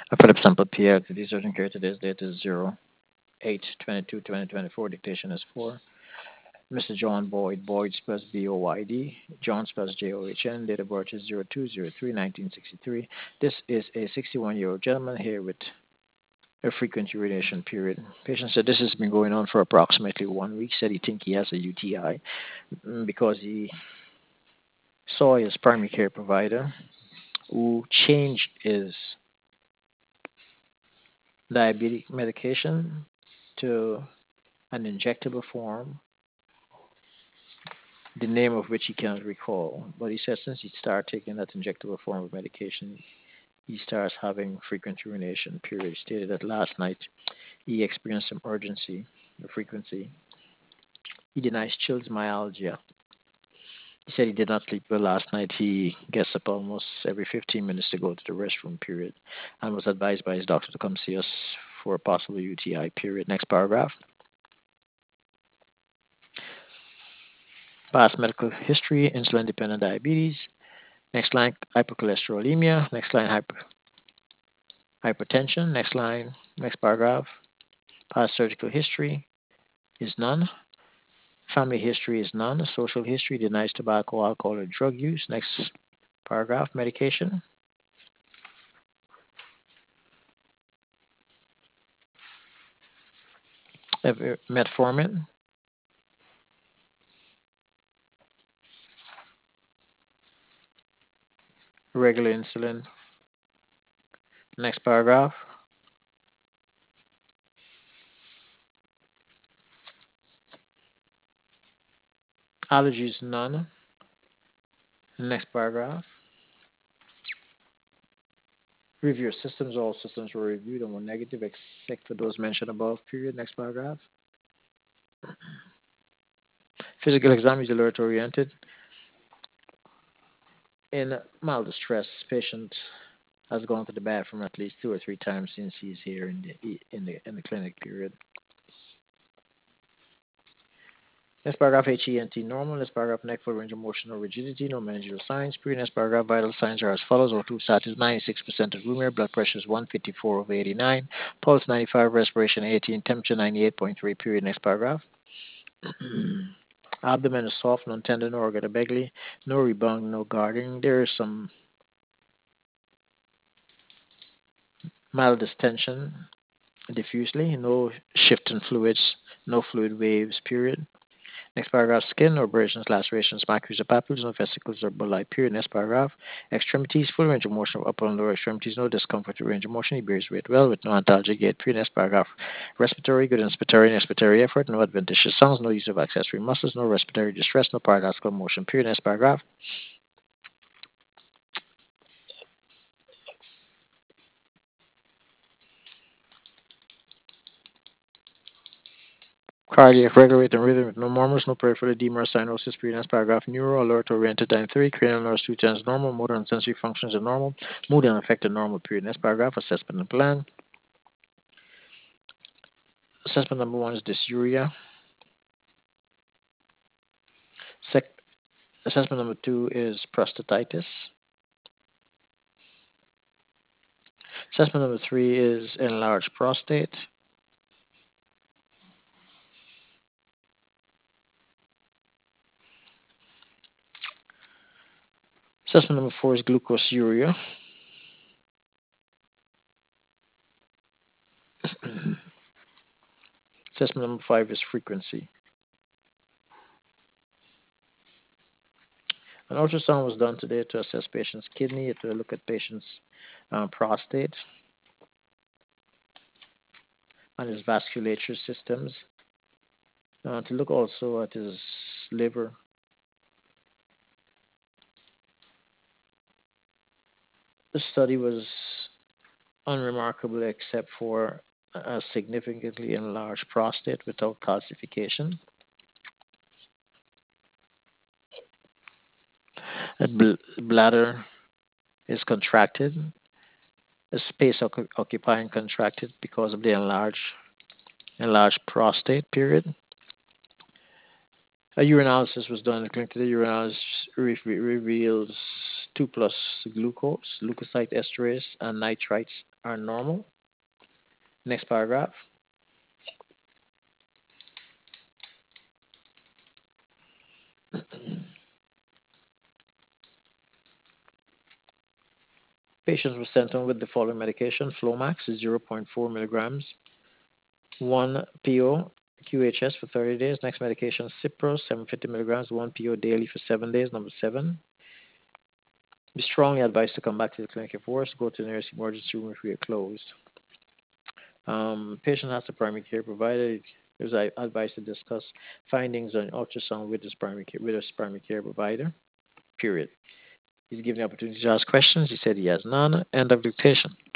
A Philip sample PL to the certain care today's date is 08/22/2024. Dictation is 4. Mr. John Boyd, Boyd spells Boyd. John spells John. Date of birth is 02/03/1963. This is a 61-year-old gentleman here with a frequent urination period. Patient said this has been going on for approximately 1 week. Said he think he has a UTI because he saw his primary care provider who changed his diabetic medication to an injectable form, the name of which he cannot recall. But he said since he started taking that injectable form of medication, he starts having frequent urination periods. He stated that last night he experienced some urgency or frequency. He denies chills, myalgia. He said he did not sleep well last night. He gets up almost every 15 minutes to go to the restroom period and was advised by his doctor to come see us for a possible UTI period. Next paragraph. Past medical history, insulin dependent diabetes. Next line, hypercholesterolemia. Next line, hypertension. Next line, next paragraph. Past surgical history is none. Family history is none. Social history denies tobacco, alcohol, or drug use. Next paragraph. Medication. Metformin. Regular insulin. Next paragraph. Allergies none. Next paragraph. Review systems. All systems were reviewed and were negative except for those mentioned above. Period. Next paragraph. Physical exam is alert oriented. In mild distress, patient has gone to the bathroom at least 2 or 3 times since he's here in the clinic. Period. Next paragraph, HENT normal. Next paragraph, neck full range of motion or rigidity, no meningeal signs. Period. Next paragraph, vital signs are as follows: O2 status 96% of room air, blood pressure is 154/89, pulse 95, respiration 18, temperature 98.3. Period. Next paragraph. Abdomen is soft, non tender, no organomegaly, no rebound, no guarding. There is some mild distension diffusely, no shift in fluids, no fluid waves. Period. Next paragraph, skin, no abrasions, lacerations, macules or papules, no vesicles or bulli. Period. Next paragraph, extremities, full range of motion of upper and lower extremities, no discomfort or range of motion. He bears weight well with no antalgic gait. Period. Next paragraph, respiratory, good inspiratory and expiratory effort, no adventitious sounds, no use of accessory muscles, no respiratory distress, no paradoxical motion. Period. Next paragraph. Cardiac, regular rate and rhythm with no murmurs, no peripheral edema or cyanosis. Period. Next paragraph. Neuro, alert, oriented, time 3. Cranial nerves 2 times normal. Motor and sensory functions are normal. Mood and affected normal. Period. Next paragraph. Assessment and plan. Assessment number 1 is dysuria. Sec- Assessment number 2 is prostatitis. Assessment number 3 is enlarged prostate. Assessment number 4 is glucosuria. Assessment number 5 is frequency. An ultrasound was done today to assess patient's kidney, to look at patient's prostate and his vasculature systems, to look also at his liver. The study was unremarkable except for a significantly enlarged prostate without calcification. The bladder is contracted, the space occupying contracted because of the enlarged prostate. Period. A urinalysis was done in the clinic today. Urinalysis reveals 2 plus glucose, leukocyte esterase, and nitrites are normal. Next paragraph. Patients were sent on with the following medication: Flomax is zero point 0.4 milligrams, 1 PO QHS for 30 days. Next medication, Cipro, 750 milligrams, 1 PO daily for 7 days. Number 7. Be strongly advised to come back to the clinic if worse. Go to the nearest emergency room if we are closed. Patient has a primary care provider. It is advised to discuss findings on ultrasound with his primary care provider. Period. He's given the opportunity to ask questions. He said he has none. End of dictation.